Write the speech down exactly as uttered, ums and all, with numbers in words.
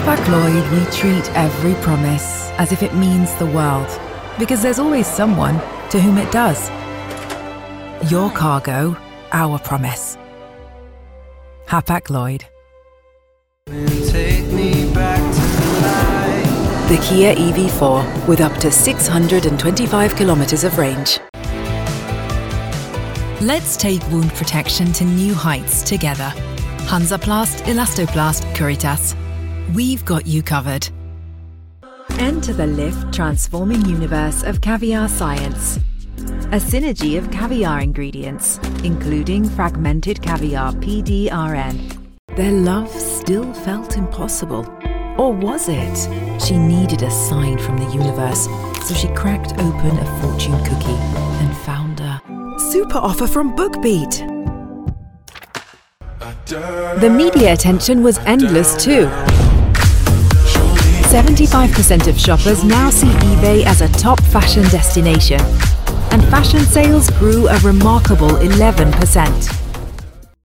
Hapag-Lloyd, we treat every promise as if it means the world, because there's always someone to whom it does. Your cargo, our promise. Hapag-Lloyd. The Kia E V four with up to six hundred twenty-five kilometers of range. Let's take wound protection to new heights together. Hansaplast, Elastoplast, Curitas. We've got you covered. Enter the Lift transforming universe of caviar science. A synergy of caviar ingredients, including fragmented caviar P D R N. Their love still felt impossible. Or was it? She needed a sign from the universe, so she cracked open a fortune cookie and found a super offer from BookBeat. The media attention was endless too. seventy-five percent of shoppers now see eBay as a top fashion destination, and fashion sales grew a remarkable eleven percent.